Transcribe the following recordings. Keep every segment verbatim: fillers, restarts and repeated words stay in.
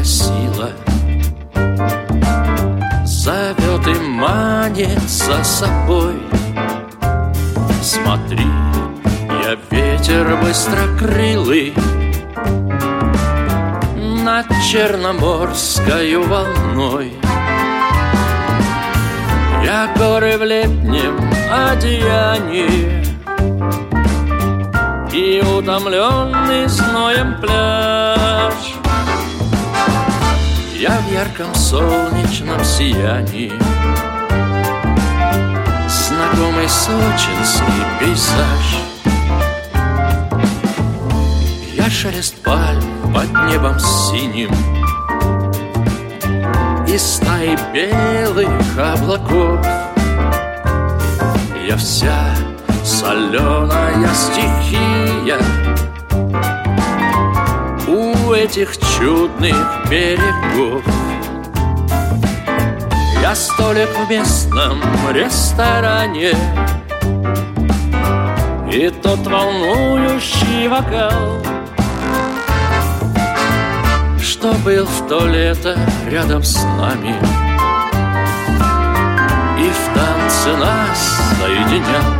новая сила зовет и манит за собой. Смотри, я ветер быстрокрылый над черноморскою волной. Я горы в летнем одеянии и утомленный зноем пляж. Я в ярком солнечном сиянии, знакомый сочинский пейзаж. Я шелест пальм под небом синим и стаи белых облаков. Я вся соленая стихия у этих чудных берегов. Я столик в местном ресторане и тот волнующий вокал, что был в то лето рядом с нами и в танце нас соединял.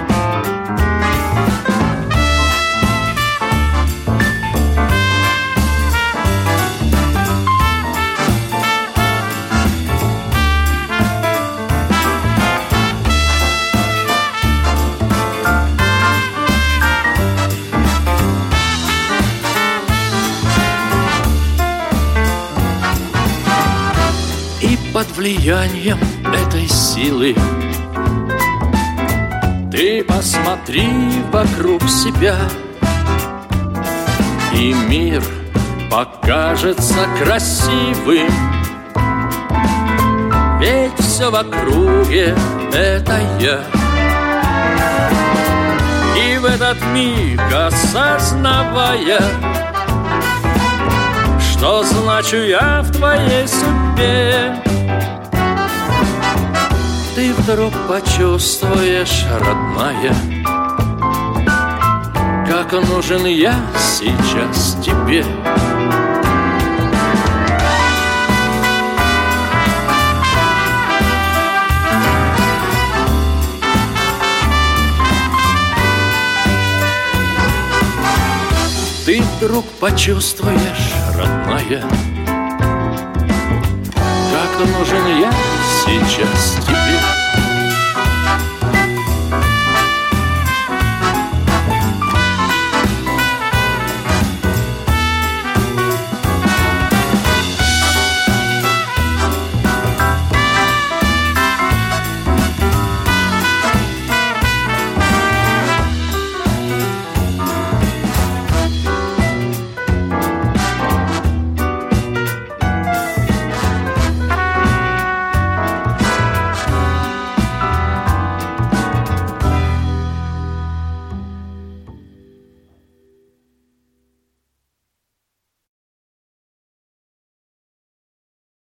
Под влиянием этой силы ты посмотри вокруг себя, и мир покажется красивым. Ведь все в округе — это я. И в этот миг осознавая, что значу я в твоей судьбе, ты вдруг почувствуешь, родная, как нужен я сейчас тебе. Ты вдруг почувствуешь, родная, как нужен я сейчас тебе.